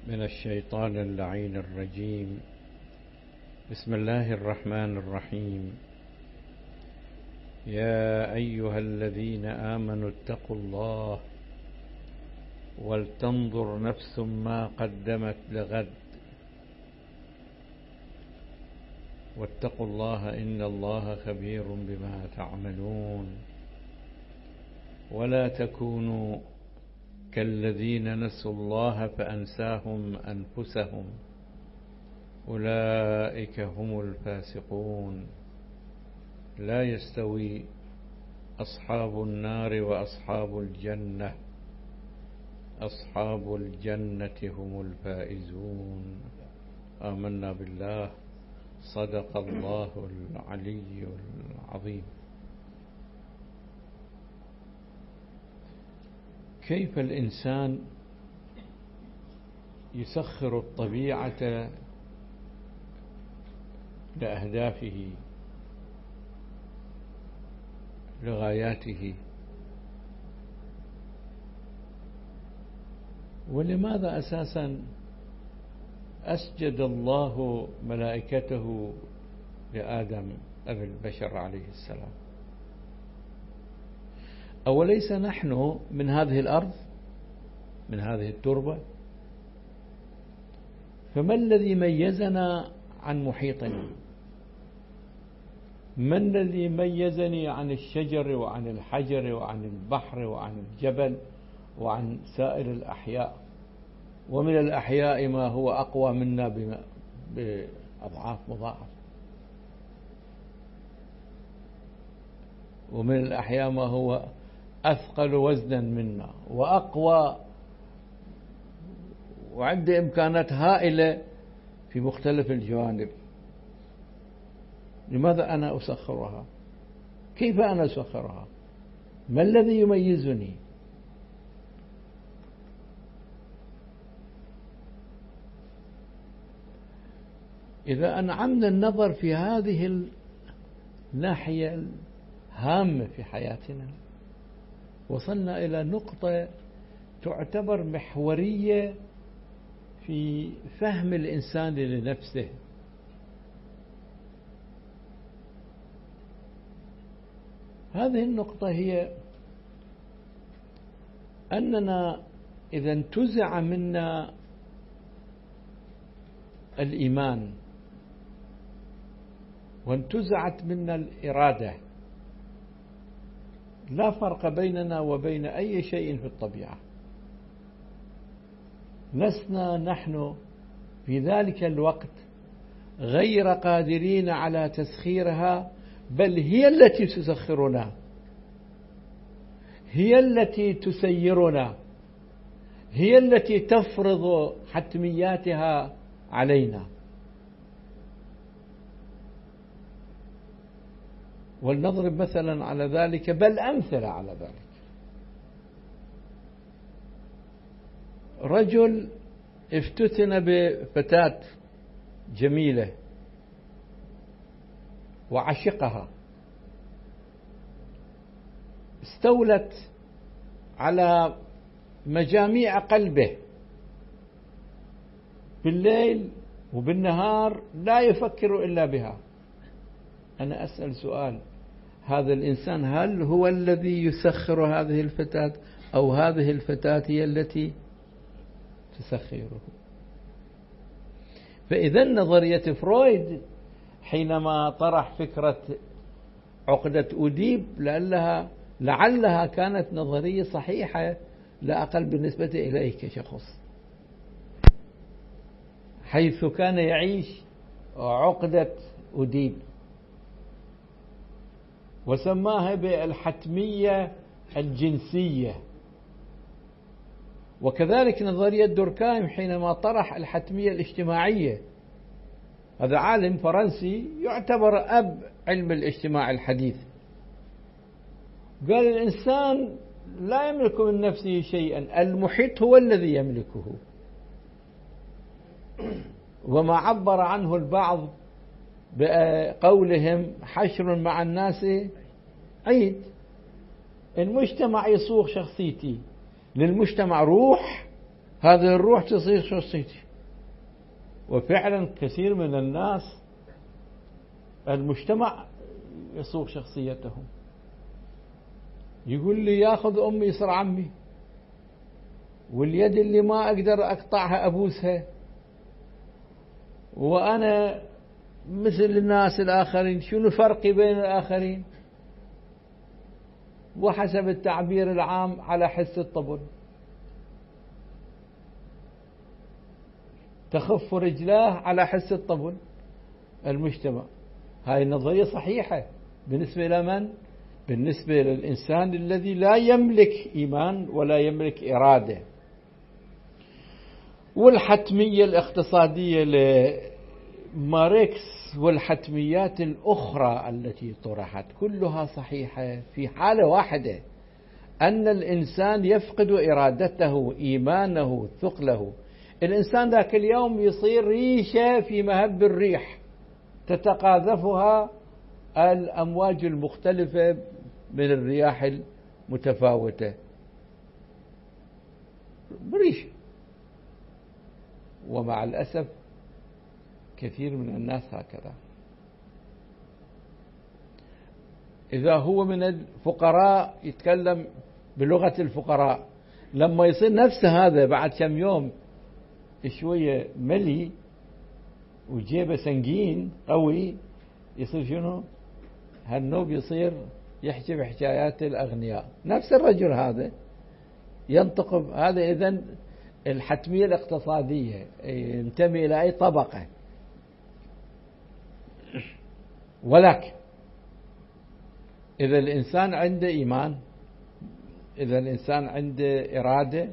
من الشيطان اللعين الرجيم. بسم الله الرحمن الرحيم. يا أيها الذين آمنوا اتقوا الله ولتنظر نفس ما قدمت لغد واتقوا الله إن الله خبير بما تعملون. ولا تكونوا كالذين نسوا الله فأنساهم أنفسهم أولئك هم الفاسقون. لا يستوي أصحاب النار وأصحاب الجنة، أصحاب الجنة هم الفائزون. آمنا بالله. صدق الله العلي العظيم. كيف الإنسان يسخر الطبيعة لأهدافه لغاياته؟ ولماذا أساسا أسجد الله ملائكته لآدم أبي البشر عليه السلام؟ أوليس نحن من هذه الأرض، من هذه التربة؟ فما الذي ميزنا عن محيطنا؟ ما الذي ميزني عن الشجر وعن الحجر وعن البحر وعن الجبل وعن سائر الأحياء؟ ومن الأحياء ما هو أقوى منا بأضعاف مضاعفة، ومن الأحياء ما هو أثقل وزنا منا وأقوى وعنده إمكانات هائلة في مختلف الجوانب. لماذا أنا أسخرها؟ كيف أنا أسخرها؟ ما الذي يميزني؟ إذا أنعمنا النظر في هذه الناحية الهامة في حياتنا وصلنا إلى نقطة تعتبر محورية في فهم الإنسان لنفسه. هذه النقطة هي أننا إذا انتزع منا الإيمان وانتزعت منا الإرادة، لا فرق بيننا وبين أي شيء في الطبيعة. لسنا نحن في ذلك الوقت غير قادرين على تسخيرها، بل هي التي تسخرنا، هي التي تسيرنا، هي التي تفرض حتمياتها علينا. ولنضرب مثلا على ذلك، بل أمثلة على ذلك. رجل افتتن بفتاة جميلة وعشقها، استولت على مجاميع قلبه، بالليل وبالنهار لا يفكر إلا بها. أنا أسأل سؤال: هذا الإنسان هل هو الذي يسخر هذه الفتاة أو هذه الفتاة هي التي تسخره؟ فإذا نظرية فرويد حينما طرح فكرة عقدة أوديب لعلها كانت نظرية صحيحة، لا أقل بالنسبة إليك كشخص، حيث كان يعيش عقدة أوديب وسماها بالحتمية الجنسية. وكذلك نظرية دوركايم حينما طرح الحتمية الاجتماعية. هذا عالم فرنسي يعتبر أب علم الاجتماع الحديث. قال الإنسان لا يملك من نفسه شيئا، المحيط هو الذي يملكه. وما عبر عنه البعض بقولهم حشر مع الناس عيد. المجتمع يصوغ شخصيتي، للمجتمع روح هذه الروح تصير شخصيتي. وفعلا كثير من الناس المجتمع يصوغ شخصيتهم، يقول لي ياخذ أمي يصير عمي، واليد اللي ما أقدر أقطعها أبوسها، وأنا مثل الناس الآخرين. شنو فرقي بين الآخرين؟ وحسب التعبير العام على حس الطبل، تخف رجلاه على حس الطبل المجتمع. هاي النظرية صحيحة بالنسبة إلى من؟ بالنسبة للإنسان الذي لا يملك إيمان ولا يملك إرادة. والحتمية الاقتصادية لماركس والحتميات الأخرى التي طرحت كلها صحيحة في حالة واحدة، أن الإنسان يفقد إرادته، إيمانه، ثقله. الإنسان ذاك اليوم يصير ريشة في مهب الريح تتقاذفها الأمواج المختلفة من الرياح المتفاوتة، بريشة. ومع الأسف كثير من الناس هكذا. إذا هو من الفقراء يتكلم بلغة الفقراء، لما يصير نفس هذا بعد كم يوم شوية ملي وجيبه سنجين قوي، يصير شنو؟ هالنوب يصير يحكي بحكايات الأغنياء. نفس الرجل هذا ينطق هذا. إذن الحتمية الاقتصادية ينتمي إلى أي طبقة. ولكن إذا الإنسان عنده إيمان، إذا الإنسان عنده إرادة،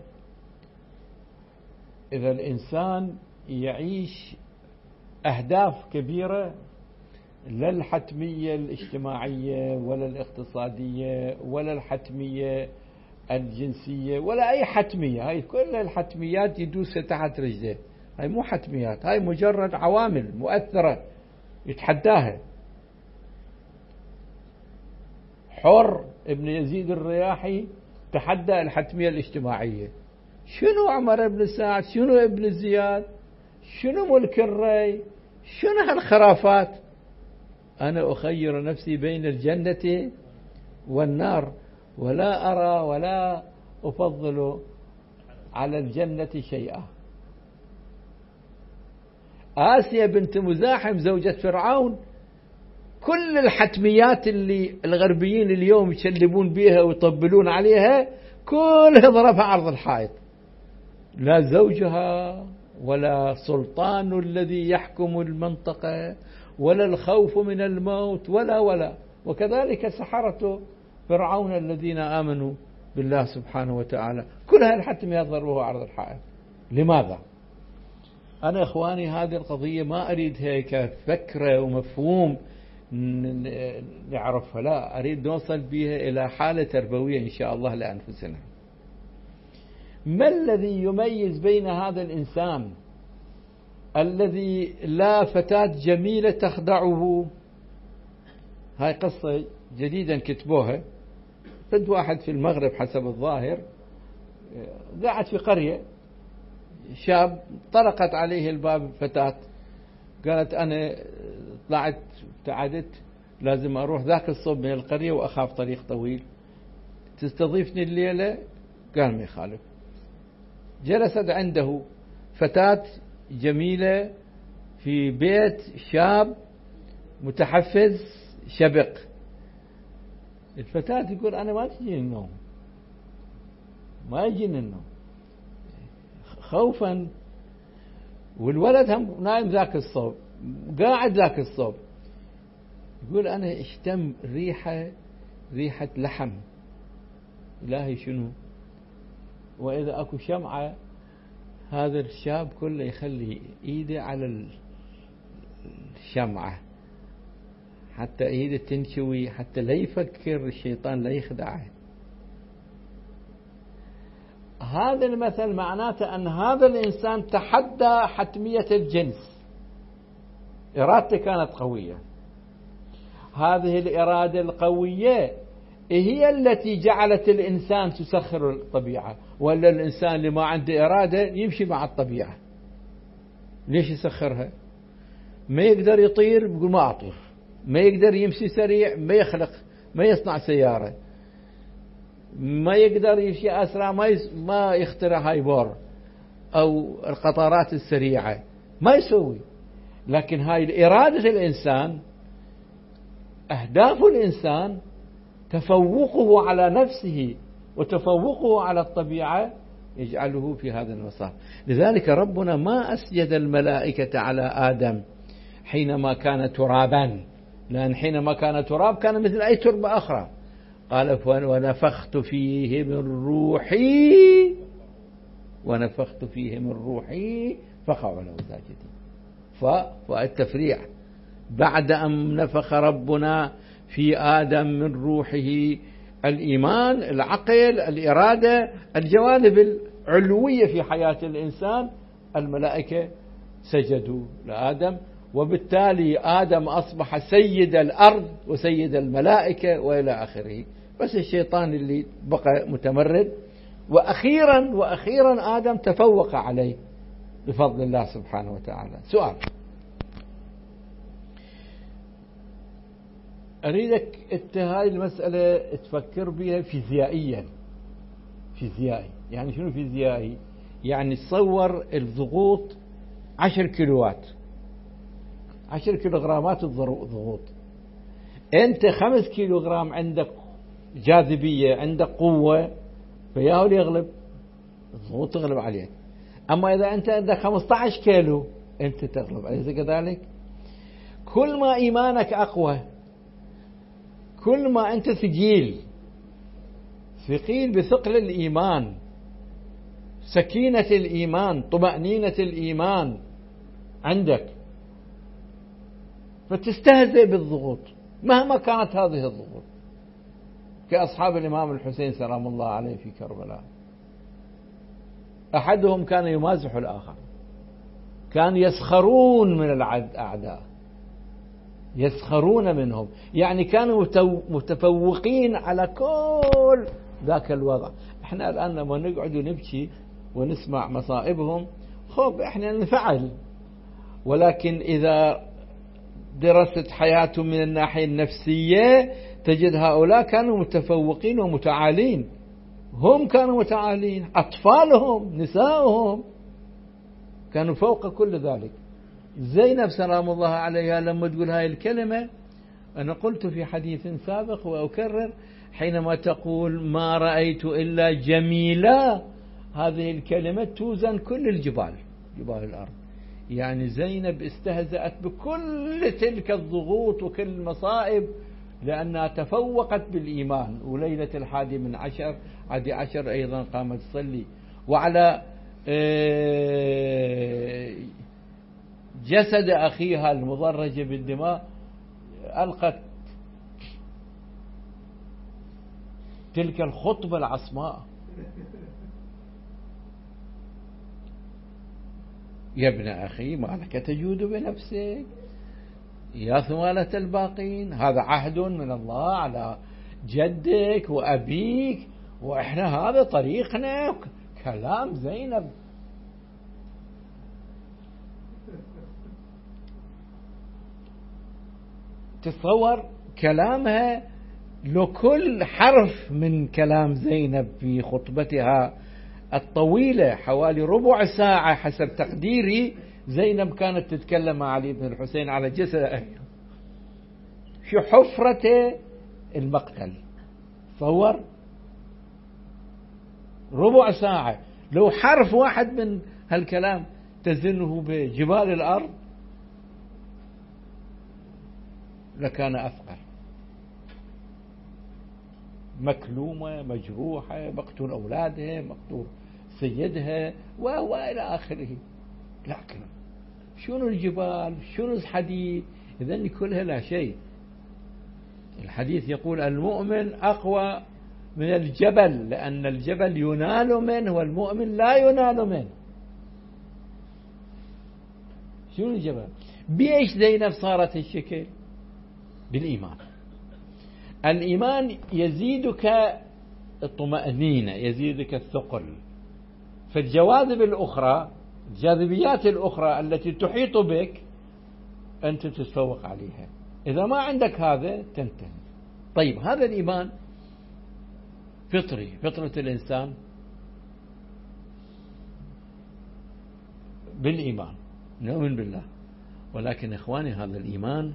إذا الإنسان يعيش أهداف كبيرة، لا الحتمية الاجتماعية ولا الاقتصادية ولا الحتمية الجنسية ولا أي حتمية، هاي كل الحتميات يدوسها تحت رجله. هاي مو حتميات، هاي مجرد عوامل مؤثرة يتحداها. حر ابن يزيد الرياحي تحدى الحتمية الاجتماعية. شنو عمر بن سعد؟ شنو ابن زياد؟ شنو ملك الري؟ شنو هالخرافات؟ أنا أخير نفسي بين الجنة والنار، ولا أرى ولا أفضل على الجنة شيئا. آسيا بنت مزاحم زوجة فرعون، كل الحتميات اللي الغربيين اليوم يشلبون بها ويطبلون عليها كلها ضربها عرض الحائط. لا زوجها ولا سلطان الذي يحكم المنطقة ولا الخوف من الموت ولا. وكذلك سحرة فرعون الذين آمنوا بالله سبحانه وتعالى، كل هالحتميات ضربوها عرض الحائط. لماذا؟ أنا إخواني هذه القضية ما أريدها كفكرة ومفهوم نعرفها، لا، أريد نوصل بها إلى حالة تربوية إن شاء الله لأنفسنا. ما الذي يميز بين هذا الإنسان الذي لا فتاة جميلة تخدعه؟ هاي قصة جديدا كتبوها. فد واحد في المغرب حسب الظاهر قاعد في قرية، شاب طرقت عليه الباب فتاة، قالت أنا طلعت ابتعدت، لازم أروح ذاك الصوب من القرية وأخاف طريق طويل، تستضيفني الليلة؟ قال ما يخالف. جلست عنده فتاة جميلة في بيت شاب متحفز شبق. الفتاة يقول أنا ما تجيني النوم، ما يجيني النوم خوفا، والولد هم نايم ذاك الصوب، قاعد ذاك الصوب. يقول أنا اشتم ريحة لحم، إلهي شنو؟ وإذا أكو شمعة هذا الشاب كله يخلي إيده على الشمعة حتى إيده تنشوي، حتى لا يفكر الشيطان لا يخدعه. هذا المثل معناته أن هذا الإنسان تحدى حتمية الجنس، إرادته كانت قوية. هذه الإرادة القوية هي التي جعلت الإنسان تسخر الطبيعة، ولا الإنسان اللي ما عنده إرادة يمشي مع الطبيعة؟ ليش يسخرها؟ ما يقدر يطير بيقول ما أطير، ما يقدر يمشي سريع ما يخلق، ما يصنع سيارة، ما يقدر يمشي أسرع ما يخترع هايبور أو القطارات السريعة، ما يسوي. لكن هاي إرادة الإنسان، أهداف الإنسان، تفوقه على نفسه وتفوقه على الطبيعة يجعله في هذا المسار. لذلك ربنا ما أسجد الملائكة على آدم حينما كان ترابا، لأن حينما كان تراب كان مثل أي تربة أخرى. قال ونفخت فيه من روحي فقعوا له ساجدين. فالتفريع بعد أن نفخ ربنا في آدم من روحه الإيمان، العقل، الإرادة، الجوانب العلوية في حياة الإنسان، الملائكة سجدوا لآدم، وبالتالي آدم أصبح سيد الأرض وسيد الملائكة وإلى آخره. بس الشيطان اللي بقى متمرد، وأخيرا آدم تفوق عليه بفضل الله سبحانه وتعالى. سؤال أريدك هاي المسألة تفكر بها فيزيائيا. يعني شنو فيزيائي؟ يعني تصور الضغوط 10 كيلوات، 10 كيلوغرامات الضغوط. أنت 5 كيلوغرام عندك جاذبية، عندك قوة، فياهو اللي يغلب الضغوط، تغلب عليك. أما إذا أنت عندك 15 كيلو أنت تغلب، أليس كذلك؟ كل ما إيمانك أقوى، كل ما أنت ثقيل بثقل الإيمان، سكينة الإيمان، طمأنينة الإيمان عندك، فتستهزئ بالضغوط مهما كانت هذه الضغوط، كأصحاب الإمام الحسين سلام الله عليه في كربلاء. أحدهم كان يمازح الآخر، كان يسخرون من الأعداء، يسخرون منهم، يعني كانوا متفوقين على كل ذاك الوضع. احنا الآن لما نقعد ونبكي ونسمع مصائبهم، خب احنا نفعل، ولكن إذا درست حياتهم من الناحية النفسية تجد هؤلاء كانوا متفوقين ومتعالين. هم كانوا متعالين، أطفالهم، نساؤهم كانوا فوق كل ذلك. زينب سلام الله عليها لما تقول هاي الكلمة، أنا قلت في حديث سابق وأكرر، حينما تقول ما رأيت إلا جميلة، هذه الكلمة توزن كل الجبال، جبال الأرض. يعني زينب استهزأت بكل تلك الضغوط وكل المصائب لأنها تفوقت بالإيمان. وليلة 11 أيضا قامت تصلي، وعلى جسد أخيها المضرج بالدماء ألقت تلك الخطبة العصماء: يا ابن أخي ما لك تجود بنفسك يا ثمالة الباقين، هذا عهد من الله على جدك وأبيك، وإحنا هذا طريقنا. كلام زينب تصور كلامها، لو كل حرف من كلام زينب في خطبتها الطويلة حوالي ربع ساعة حسب تقديري، زينب كانت تتكلم مع علي بن الحسين على جسد في حفرة المقتل. تصور ربع ساعة، لو حرف واحد من هالكلام تزنه بجبال الأرض لكان أثقل. مكلومة، مجروحة، مقتول أولادها، مقتول سيدها وإلى آخره. لكن شنو الجبال، شنو الحديد؟ إذن كلها لا شيء. الحديث يقول المؤمن أقوى من الجبل، لأن الجبل ينال منه والمؤمن لا ينال منه. شنو الجبل؟ بإيش زينب صارت الشكل؟ بالإيمان. الإيمان يزيدك الطمأنينة، يزيدك الثقل. فالجواذب الأخرى، الجاذبيات الأخرى التي تحيط بك أنت تتفوق عليها. إذا ما عندك هذا تنتهي. طيب هذا الإيمان فطري، فطرة الإنسان بالإيمان، نؤمن بالله. ولكن إخواني هذا الإيمان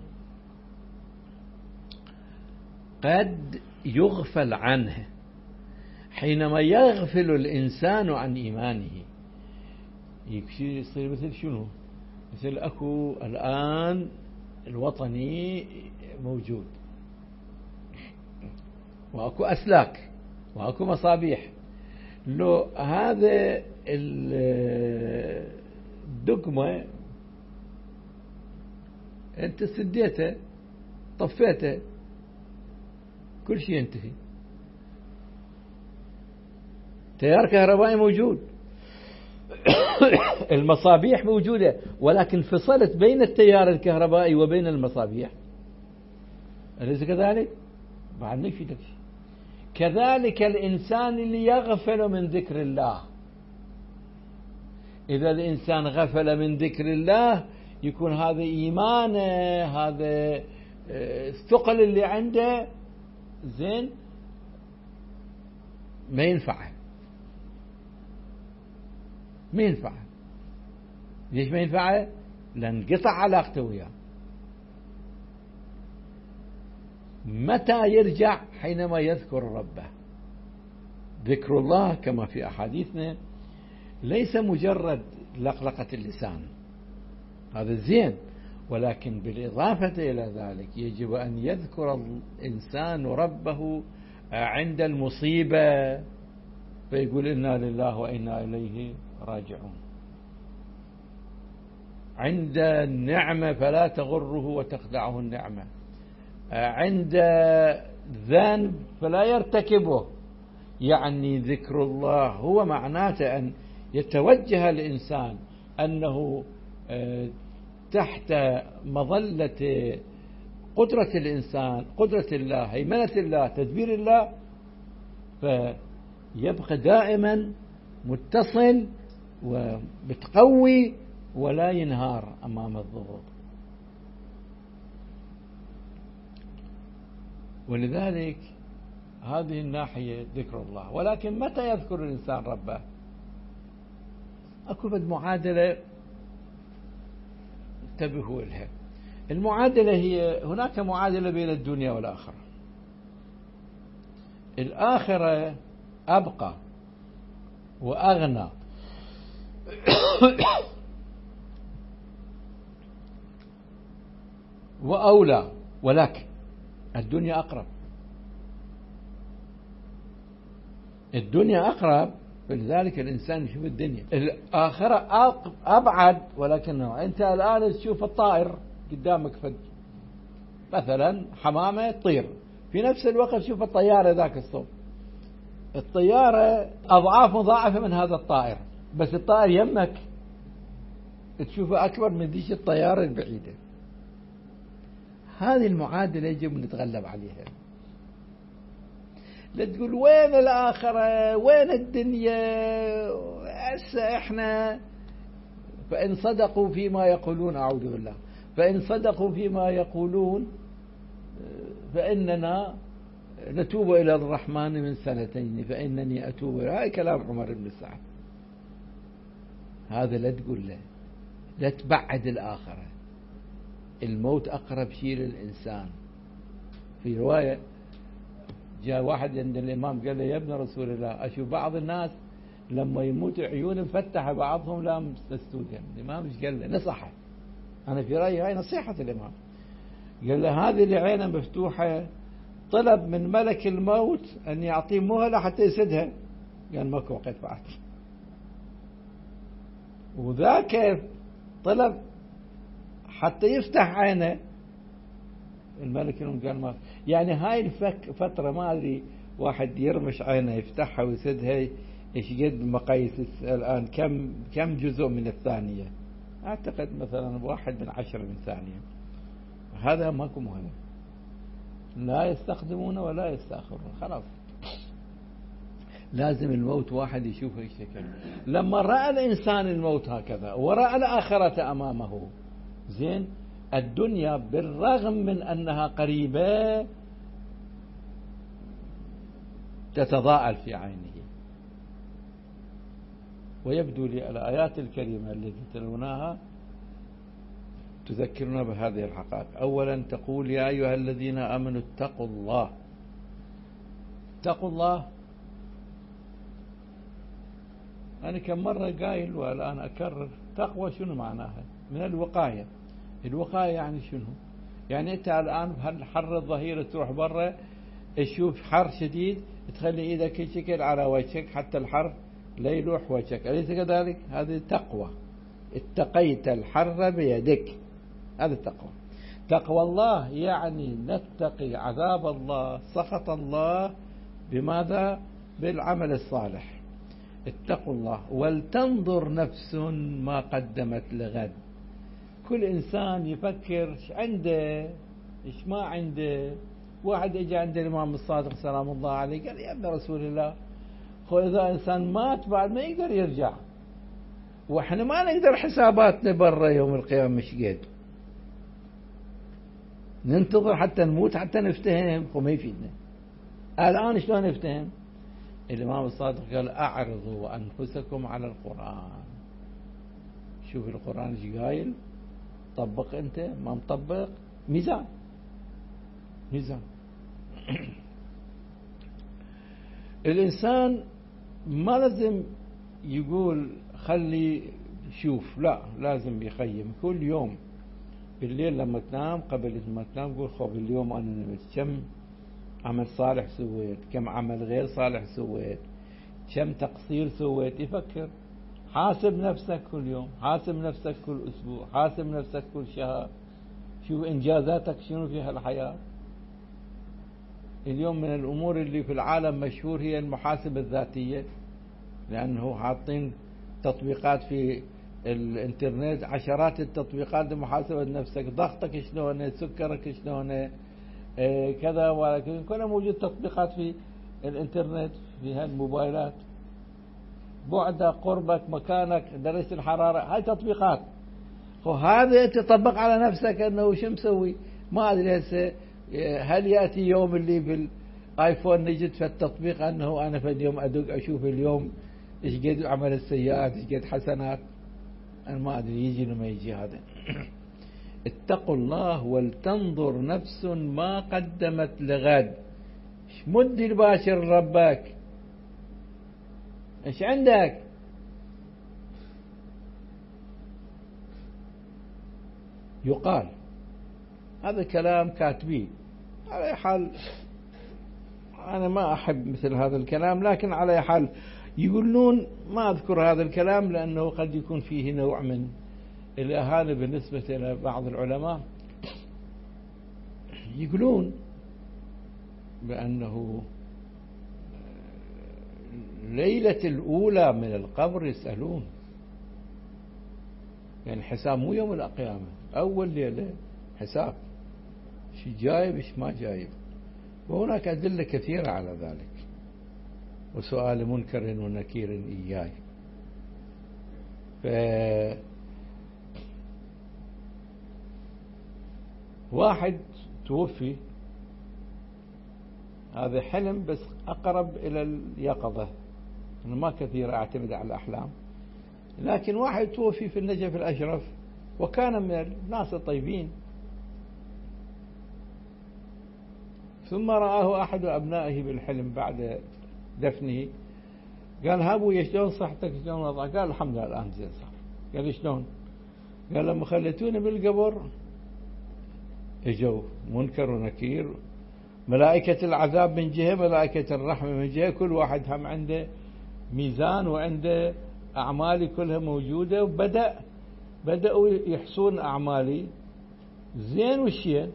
قد يغفل عنه. حينما يغفل الإنسان عن إيمانه يصير مثل شنو؟ مثل أكو الآن الوطني موجود، وأكو أسلاك، وأكو مصابيح. لو هذا الدقمة أنت سديته طفيته كل شيء ينتهي. تيار كهربائي موجود، المصابيح موجودة، ولكن فصلت بين التيار الكهربائي وبين المصابيح، أليس كذلك؟ بعد ما يفيدك شيء. كذلك الإنسان اللي يغفل من ذكر الله، إذا الإنسان غفل من ذكر الله يكون هذا إيمانه، هذا الثقل اللي عنده زين ما ينفعه. ما ينفعه. ليش ما ينفعه؟ لأن قطع علاقته وياه. متى يرجع؟ حينما يذكر ربه. ذكر الله كما في أحاديثنا ليس مجرد لقلقة اللسان، هذا زين، ولكن بالإضافة إلى ذلك يجب أن يذكر الإنسان ربه عند المصيبة، فيقول إنا لله وإنا إليه راجعون. عند النعمة فلا تغره وتخدعه النعمة، عند ذنب فلا يرتكبه. يعني ذكر الله هو معناته أن يتوجه الإنسان أنه تحت مظلة قدرة الإنسان، قدرة الله، هيمنة الله، تدبير الله، فيبقى دائما متصل ومتقوي ولا ينهار أمام الضغوط. ولذلك هذه الناحية ذكر الله. ولكن متى يذكر الإنسان ربه؟ أكو بد معادلة انتبهوا لها. المعادلة هي هناك معادلة بين الدنيا والآخرة. الآخرة أبقى وأغنى وأولى، ولكن الدنيا أقرب. الدنيا أقرب، فلذلك الإنسان يشوف الدنيا. الآخرة أبعد، ولكنه أنت الآن تشوف الطائر قدامك مثلا حمامة تطير، في نفس الوقت تشوف الطيارة ذاك الصوب. الطيارة أضعاف مضاعفة من هذا الطائر، بس الطائر يمك تشوفه أكبر من ذيك الطيارة البعيدة. هذه المعادلة يجب أن نتغلب عليها. لا تقول وين الآخرة، وين الدنيا، هسه إحنا. فإن صدقوا فيما يقولون، أعوذ بالله، فإن صدقوا فيما يقولون فإننا نتوب إلى الرحمن من سنتين فإنني أتوب إلى. هاي كلام عمر بن سعد. هذا لا تقول له، لا تبعد الآخرة. الموت أقرب شيء للإنسان. في رواية جاء واحد عند الإمام قال له يا ابن رسول الله، أشوف بعض الناس لما يموت عيون مفتحة، بعضهم لا مسدودة. الإمام ايش قال له؟ نصحه. أنا في رأيي هاي نصيحة الإمام. قال له هذه اللي عينها مفتوحة طلب من ملك الموت أن يعطيه مهلة حتى يسدها، قال ماكو وقت بعد. وذاك طلب حتى يفتح عينه، الملك قال ما. يعني هاي فترة ما أدري واحد يرمش عينه يفتحها ويسدها إيش قد مقاييس الآن، كم جزء من الثانية؟ أعتقد مثلا 1/10 من ثانية. هذا ماكو مهم. لا يستخدمون ولا يستأخرون، خلاص لازم الموت واحد يشوف هيك شكل. لما رأى الإنسان الموت هكذا ورأى الآخرة أمامه، زين الدنيا بالرغم من أنها قريبة تتضاءل في عينه. ويبدو لي الآيات الكريمة التي تلوناها تذكرنا بهذه الحقائق. أولا تقول يا أيها الذين آمنوا اتقوا الله. اتقوا الله، أنا كم مرة قايل والآن أكرر، تقوى شنو معناها؟ من الوقاية. الوقاية يعني شنو؟ يعني أنت الآن بهالحر الظهيرة تروح برا تشوف حر شديد تخلي إيدك يشكل على وجهك حتى الحر لا يلوح وجهك، أليس كذلك؟ هذه تقوى، اتقيت الحر بيدك، هذا التقوى. تقوى الله يعني نتقي عذاب الله، سخط الله، بماذا؟ بالعمل الصالح. اتقوا الله ولتنظر نفس ما قدمت لغد. كل إنسان يفكر ايش عنده ايش ما عنده. واحد اجى عند الإمام الصادق سلام الله عليه قال يا ابن رسول الله إذا إنسان مات بعد ما يقدر يرجع، وإحنا ما نقدر حساباتنا برا يوم القيامة مش قد ننتظر حتى نموت حتى نفتهم، وما يفيدنا. الآن شلون نفتهم؟ الإمام الصادق قال أعرضوا أنفسكم على القرآن. شوف القرآن ايش قايل، طبق أنت، ما مطبق ميزان. الإنسان ما لازم يقول خلي شوف، لا لازم يقيم كل يوم بالليل لما تنام، قبل ما تنام قول خب اليوم أنا نمت كم عمل صالح سويت، كم عمل غير صالح سويت، كم تقصير سويت. يفكر، حاسب نفسك كل يوم، حاسب نفسك كل أسبوع، حاسب نفسك كل شهر، شوف إنجازاتك شنو في هالحياة. اليوم من الأمور اللي في العالم مشهور هي المحاسبة الذاتية، لأنه حاطين تطبيقات في الانترنت، عشرات التطبيقات لمحاسبة نفسك، ضغطك شلونه، سكرك شلونه، كذا، ولكن كله موجود تطبيقات في الانترنت في هالموبايلات. بعدك، قربك، مكانك، درجة الحرارة، هاي تطبيقات. وهذا تطبق على نفسك أنه شو مسوي. ما أدري هسه هل يأتي يوم اللي بالآيفون نجد في التطبيق أنه أنا في اليوم أدق أشوف اليوم إيش قد عمل السيئات إيش قد حسنات. أنا ما أدري يجي لما يجي هذا. اتقوا الله ولتنظر نفس ما قدمت لغد. ايش مد الباشر ربك، ايش عندك. يقال هذا كلام كاتبين، على حال أنا ما أحب مثل هذا الكلام، لكن على حال يقولون، ما أذكر هذا الكلام لأنه قد يكون فيه نوع من الإهانة بالنسبة إلى بعض العلماء. يقولون بأنه ليلة الأولى من القبر يسألون، يعني حساب مو يوم القيامة، أول ليلة حساب، شي جايب ايش ما جايب. وهناك أدلة كثيرة على ذلك. وسؤال منكر ونكير إياي. واحد توفي، هذا حلم بس أقرب إلى اليقظة، أنا ما كثير أعتمد على الأحلام، لكن واحد توفي في النجف الأشرف وكان من الناس الطيبين، ثم رآه أحد أبنائه بالحلم بعد دفنه، قال هابو شلون صحتك شلون وضعك؟ قال الحمد لله الآن زين صار. قال شلون؟ قال لما خليتوني بالقبر اجوا منكر ونكير، ملائكة العذاب من جهة، ملائكة الرحمة من جهة، كل واحد هم عنده ميزان وعنده أعمالي كلها موجودة، بدأوا يحصون أعمالي زين والشين.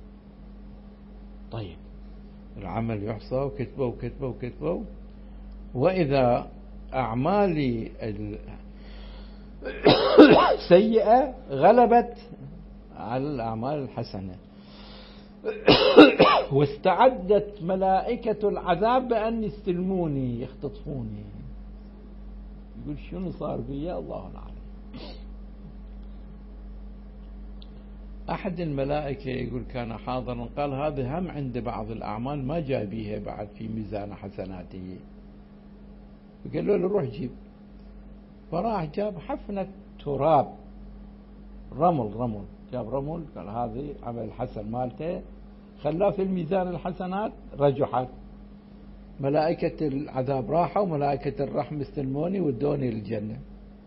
طيب العمل يحصى وكتبوا وإذا أعمالي السيئة غلبت على الأعمال الحسنة. واستعدت ملائكة العذاب بأن يستلموني يختطفوني. يقول شنو صار بي الله أعلم. أحد الملائكة يقول كان حاضرا قال هذا هم عند بعض الأعمال ما جايبيها بعد في ميزان حسناته، قالوا له روح جيب. فراح جاب حفنة تراب، رمل، جاب رمل، قال هذه عمل حسن مالته، خلاه في الميزان الحسنات، رجحت. ملائكة العذاب راحوا وملائكة الرحمة استلموني ودوني للجنة.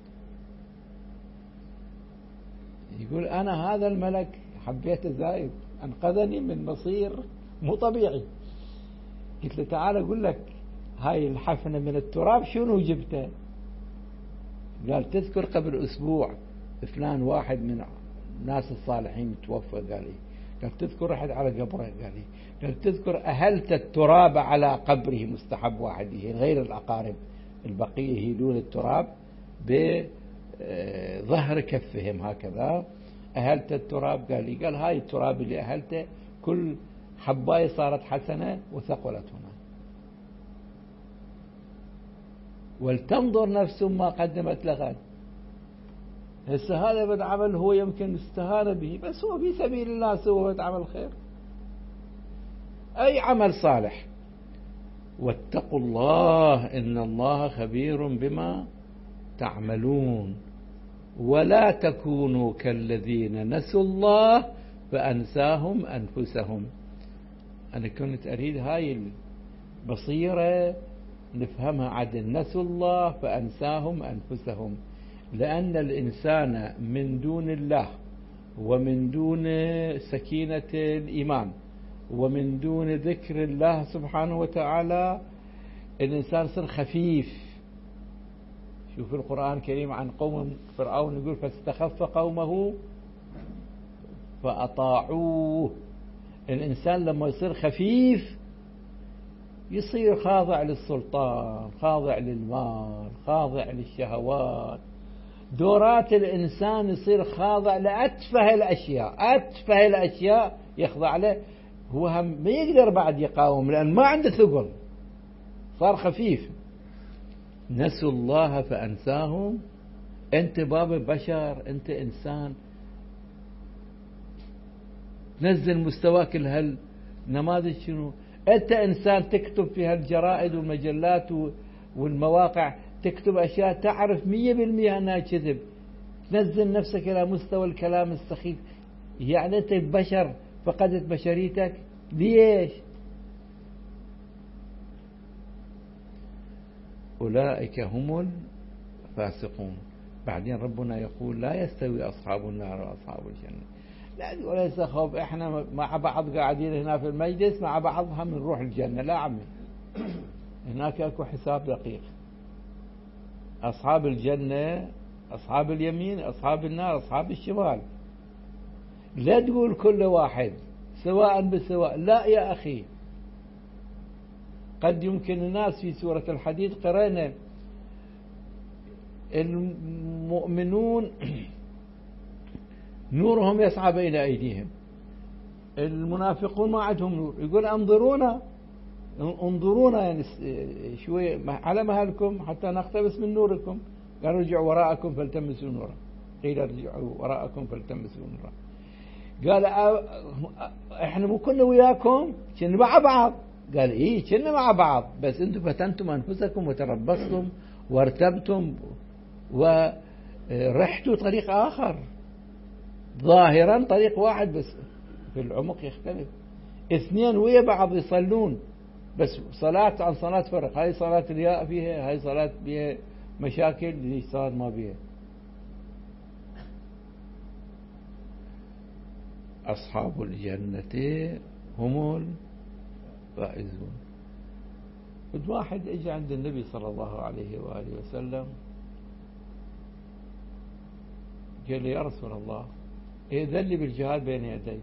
يقول أنا هذا الملك حبيته زايد، أنقذني من مصير مو طبيعي. قلت له تعال أقول لك هاي الحفنة من التراب شنو جبته؟ قال تذكر قبل أسبوع فلان واحد من الناس الصالحين توفى، قال لي. قال تذكر رحت على قبره، قال لي. قال تذكر أهلت التراب على قبره، مستحب واحد غير الأقارب البقية يهيلون التراب بظهر كفهم هكذا. أهلت التراب، قال لي. قال هاي التراب اللي أهلته كل حباية صارت حسنة وثقلت هنا، ولتنظر نفس ما قدمت لغد. هسه هذا بالعمل هو يمكن استهان به، بس هو في سبيل الله سوى عمل خير، أي عمل صالح. واتقوا الله إن الله خبير بما تعملون ولا تكونوا كالذين نسوا الله فأنساهم أنفسهم. أنا كنت أريد هاي البصيرة نفهمها عدل، نسوا الله فأنساهم أنفسهم، لأن الإنسان من دون الله ومن دون سكينة الإيمان ومن دون ذكر الله سبحانه وتعالى الإنسان صار خفيف. شوف القرآن الكريم عن قوم فرعون يقول فاستخف قومه فأطاعوه. الإنسان لما يصير خفيف يصير خاضع للسلطان، خاضع للمال، خاضع للشهوات. دورات الإنسان يصير خاضع لأتفه الأشياء، أتفه الأشياء يخضع له. هو هم ما يقدر بعد يقاوم لأن ما عنده ثقل، صار خفيف. نسوا الله فأنساهم. أنت باب بشر، أنت إنسان، نزل مستواك لهالنماذج. شنو أنت إنسان تكتب في هالجرائد والمجلات والمواقع، تكتب أشياء تعرف 100% أنها كذب، تنزل نفسك إلى مستوى الكلام السخيف. يعني أنت بشر فقدت بشريتك ليش؟ أولئك هم الفاسقون. بعدين ربنا يقول لا يستوي أصحاب النار وأصحاب الجنة. لا تقول هسه خوف احنا مع بعض قاعدين هنا في المجلس مع بعض هم نروح الجنة، لا عمي، هناك اكو حساب دقيق. أصحاب الجنة أصحاب اليمين، أصحاب النار أصحاب الشمال. لا تقول كل واحد سواء بسواء، لا يا أخي. قد يمكن الناس في سورة الحديد قرأنا المؤمنون نورهم يسعى بين أيديهم، المنافقون ما عندهم نور. يقول انظرونا يعني شوية على مهلكم حتى نقتبس من نوركم. قالوا ارجعوا وراءكم فالتمسوا نورا، قيل ارجعوا وراءكم فالتمسوا نورا. قال احنا مو كنا وياكم كنا مع بعض. قال ايه كنا مع بعض، بس انتم فتنتم انفسكم وتربصتم وارتبتم ورحتوا طريق اخر. ظاهرا طريق واحد بس في العمق يختلف. اثنين ويا بعض يصلون بس صلاة عن صلاة فرق. هاي صلاة رياء فيها، هاي صلاة بيها مشاكل، هاي صلاة ما بيها. أصحاب الجنة هم الفائزون. واحد اجى عند النبي صلى الله عليه وآله وسلم قال لي يا رسول الله ائذن لي بالجهاد بين يديك.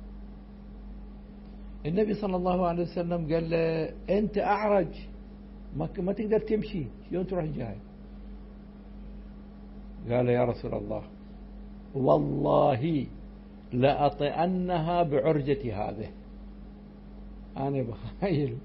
النبي صلى الله عليه وسلم قال له أنت أعرج ما تقدر تمشي، شلون تروح الجهاد؟ قال يا رسول الله والله لأطئنها بعرجة هذه. أنا بخيل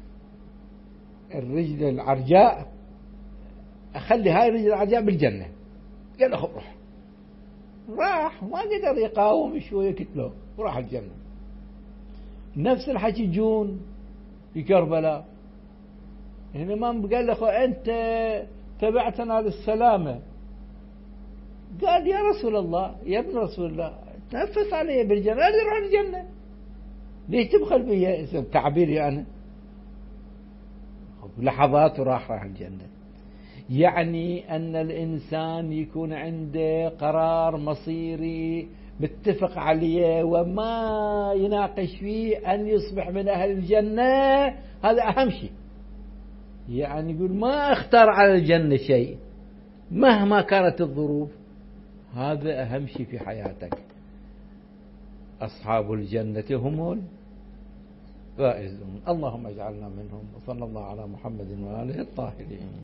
الرجل العرجاء، أخلي هاي الرجل العرجاء بالجنة. قال له روح. راح ما قدر يقاوم شوية كتله وراح الجنة. نفس الحكي جون في كربلاء، الإمام قال له أنت تبعتنا للسلامة. قال يا رسول الله، يا ابن رسول الله، تنفس علي بالجنة، أنا أروح الجنة، ليش تبخل بي؟ تعبيري أنا. لحظات وراح الجنة. يعني أن الإنسان يكون عنده قرار مصيري متفق عليه وما يناقش فيه أن يصبح من أهل الجنة، هذا أهم شيء. يعني يقول ما اختار على الجنة شيء مهما كانت الظروف، هذا أهم شيء في حياتك. أصحاب الجنة هم الفائزون. اللهم اجعلنا منهم، وصلى الله على محمد وآله الطاهرين.